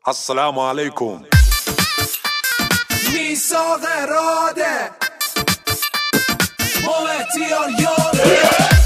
السلام علیکم. میثاق راده ما اختیار یاره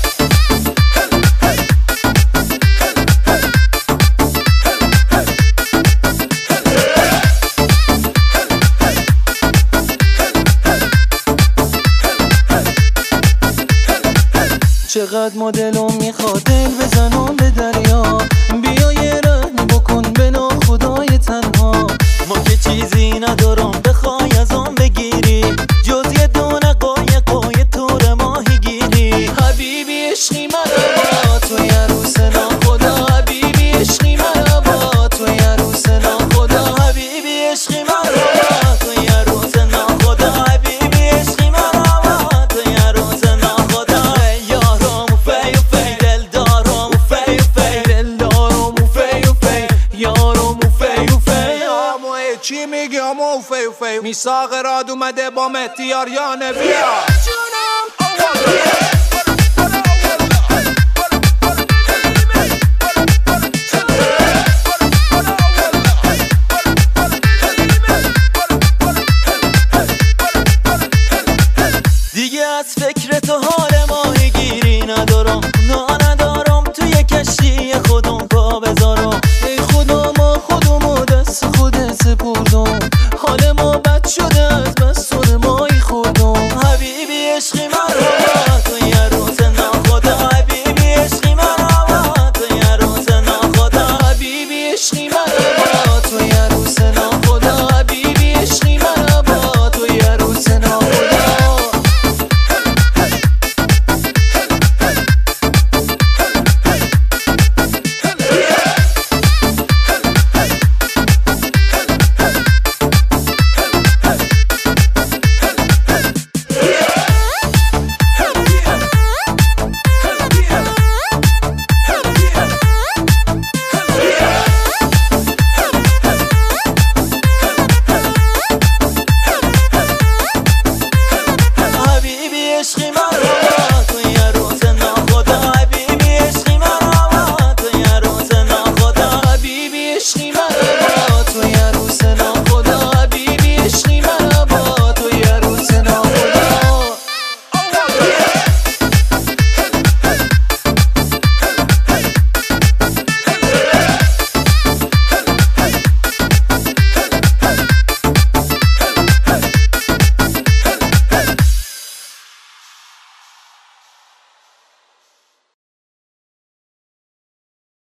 چقدر مدلو میخواد دل بزنم به دریا، بیا یه رنگ بکن به ناخدای تنها. ما که چیزی ندارم بخوای ازم بگیری، جز یه دونه قایقای تور ماهی گیری. حبیبی عشقی مرا با تو یه روز ناخدا، حبیبی عشقی مرا با تو یه روز ناخدا، حبیبی عشقی مرا با تو یه روز ناخدا، حبیبی عشقی مرا با تو یه روز ناخدا. یارم و فی و فی دلدارم و فی و فی دلدارم و فی و فی یارم و فی و فی. چی میگی همو فی میثاق راد اومده با مهدی آریانه بیا جونم